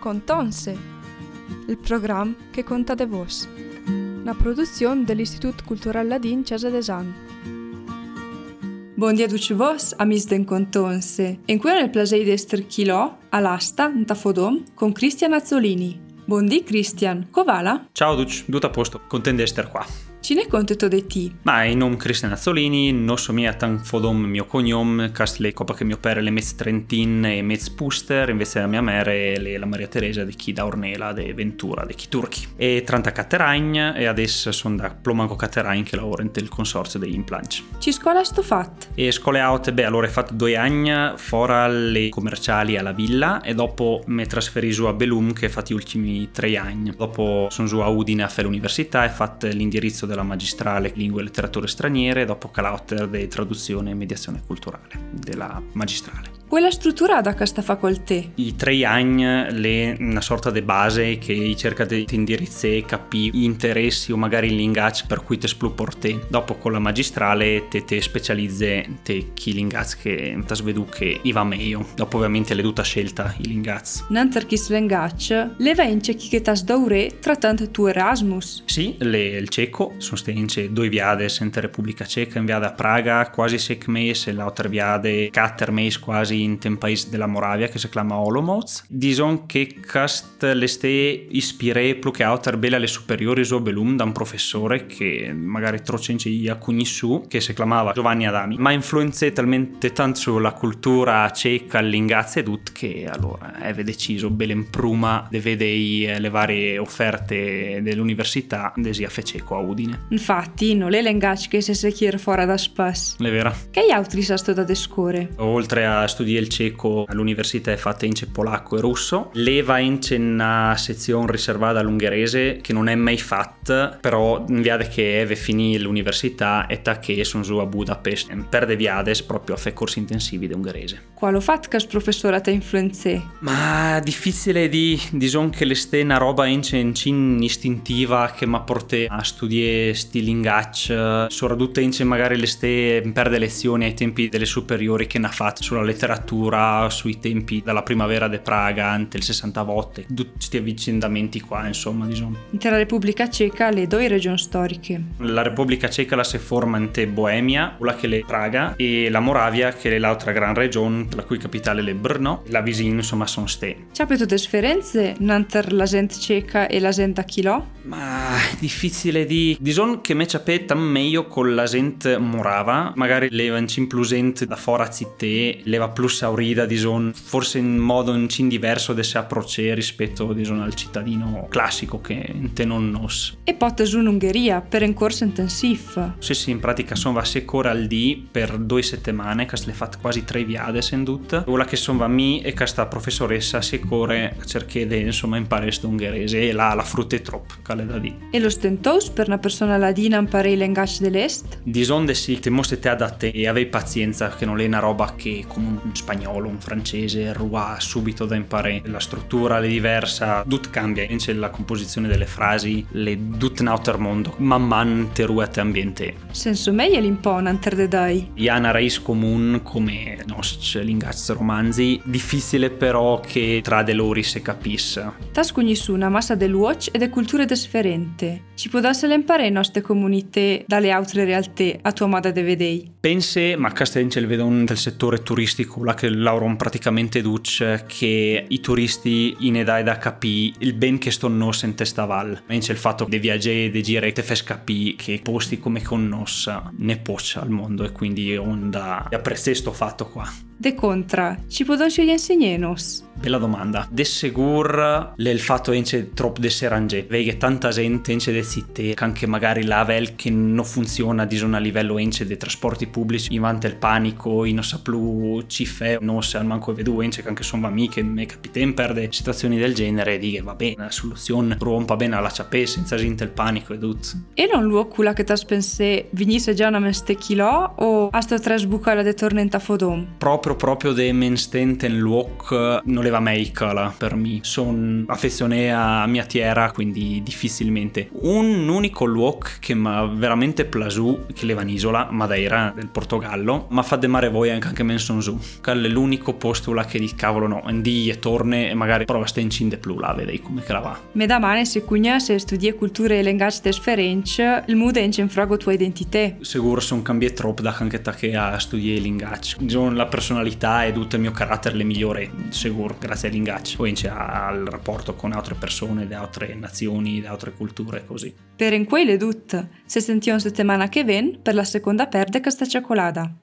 Contonse, il programma che conta de vos, una produzione dell'Istituto Culturale Ladin Cesa d'Esan. Buon dia a tutti vos, amici den Contonse, e qui nel piacere di essere chilò, all'asta, in Tafodom, con Cristian Azzolini. Buon dia Cristian, covala? Ciao Duc, tutto a posto, contento di essere qua. Ci ne contento di te? Ma in nome Cristian Azzolini, non so mia tan fodom mio cognome, cast le copa che mio pere le mezz trentin e mezz puster, invece la mia mere la Maria Teresa di chi da Ornela, de Ventura, di chi Turchi. E 30 Cateragna e adesso sono da Plomanco Cateragna che lavora nel consorzio degli implanti. Ci scuola sto fatto? E scuole out, allora ho fatto 2 anni fuori le commerciali alla villa e dopo mi trasferì su a Belum che ho fatto gli ultimi 3 anni. Dopo sono su a Udine a fare l'università e ho fatto l'indirizzo della magistrale lingue e letterature straniere, dopo calauter di traduzione e mediazione culturale della magistrale. Quella struttura da questa facoltà? I 3 anni è una sorta di base che cerca di indirizzare, capire gli interessi o magari il linguaggio per cui ti spluporte. Dopo con la magistrale te specializzi te chi linguaggio che ti svedu che va meglio. Dopo ovviamente le tutta scelta i linguaggi. Nanter chi linguaggio, le vence chi che tas daure trattando tu Erasmus? Sì, il ceco, sono state 2 viade in Repubblica Ceca, in viade a Praga, quasi 6 mesi, e l'altra viade 4 mesi quasi in un paese della Moravia che si chiama Olomouc. Dison che cast le ste ispiré più che altro belle alle superiori su Belum da un professore che magari trocenci a Cugnissu che si chiamava Giovanni Adami, ma influenzé talmente tanto sulla cultura ceca, l'ingazia e tutto che allora aveva deciso belle in pruma di vedere le varie offerte dell'università desi a Fececo a Udine. Infatti non è l'engagio che si chiede fuori da spas. È vero. Che altri sa sto da descore? Oltre a studiare il ceco all'università è fatta in polacco e russo, leva in una sezione riservata all'ungherese che non è mai fatta, però in viade che Eve finì l'università e ta che sono su a Budapest per de viades proprio a fare corsi intensivi di ungherese. Quale fatto che il professore ti influenzè? Ma difficile di dison che le ste una roba in istintiva che mi porta a studiare sti linguaggi, soprattutto in magari le ste per le lezioni ai tempi delle superiori che ne ha fatto sulla letteratura, sui tempi della primavera de Praga, nel 60 volte, tutti questi avvicendamenti qua, insomma, diciamo. Intera Repubblica Ceca le 2 regioni storiche. La Repubblica Ceca la si forma in Boemia, quella che è Praga, e la Moravia che è l'altra gran regione, la cui capitale è Brno, la vicina, insomma, sono ste. C'è più differenze inter la gente ceca e la gente a chilò? Ma difficile di dison che me capita meglio con la gente morava, magari leva in implusent da fora zitte, leva plus aurida dison, forse in modo in diverso de se approcce rispetto dison al cittadino classico che te non nos. E potes un'Ungheria per un corso intensivo. Sì, in pratica sono va secora al di per 2 settimane, che le fatte quasi 3 viade in tutto. Quella che sono va mi e che sta professoressa secore a cercare di insomma imparare sto ungherese e la frutta è troppo, cale da di. E lo stentos per una persona ladina imparare il linguaggio dell'est? Dison de sì, te mostre te adatte e avevi pazienza che non è una roba che come un spagnolo, un francese, rua subito da imparare. La struttura è diversa, tutto cambia, invece la composizione delle frasi, le tutto in altro mondo, man man te ruate ambiente. Senso meglio l'impona inter de dai. Hi ha una raiz comune come nostri linguaggi romanzi, difficile però che tra de loro si capisse. Tas su una massa de luoc e de culture differenti. Ci può essere imparare in nostre comunità dalle altre realtà a tua moda de vedei? Pense, ma Castellince il vedo del settore turistico, là che lauron praticamente duce che i turisti in età da capì il ben che sto nos in testa val. Invece il fatto di viaggiare, di girare, te fes capì che posti come con nos ne poc'è al mondo e quindi onda apprezzo sto fatto qua. De contra, ci può gli insegnenos? Bella domanda. De segur il fatto ence troppo de serangé. Vedi che tanta gente ence de zitte, che anche magari la vel che non funziona di a livello ence dei trasporti pubblici, invanta il panico, non sa più cifre, non sa al manco vedu ence che anche sono amiche, me capiten perde situazioni del genere e di che va bene, la soluzione rompa bene alla ciapè senza gente il panico e tutto. E non luogo quella che t'as pensé venisse già una meste chilò o a sto tres bucala de tornenta fodom? Proprio de menstente in luoc non le deva Meicala per me. Sono affezionato a mia terra, quindi difficilmente. Un unico luogo che mi ha veramente piaciuto, che leva un'isola, Madeira, del Portogallo, ma fa demare voi anche me son su. Quello è l'unico posto là che di cavolo no, andi e torne e magari prova a stare in cinde più là, vedei come che la va. Me da mane se cugna se studi culture e linguaggi differenti, il mood è in frago tua identità. Sicuro sono cambiato troppo da anche che a studiare linguaggi. La personalità e tutto il mio carattere le migliore, sicuro, grazie ai linguaggi. Poi c'è al rapporto con altre persone, da altre nazioni, da altre culture, così. Per in quelle tutte, se sentiamo settimana che viene per la seconda perde questa cioccolata.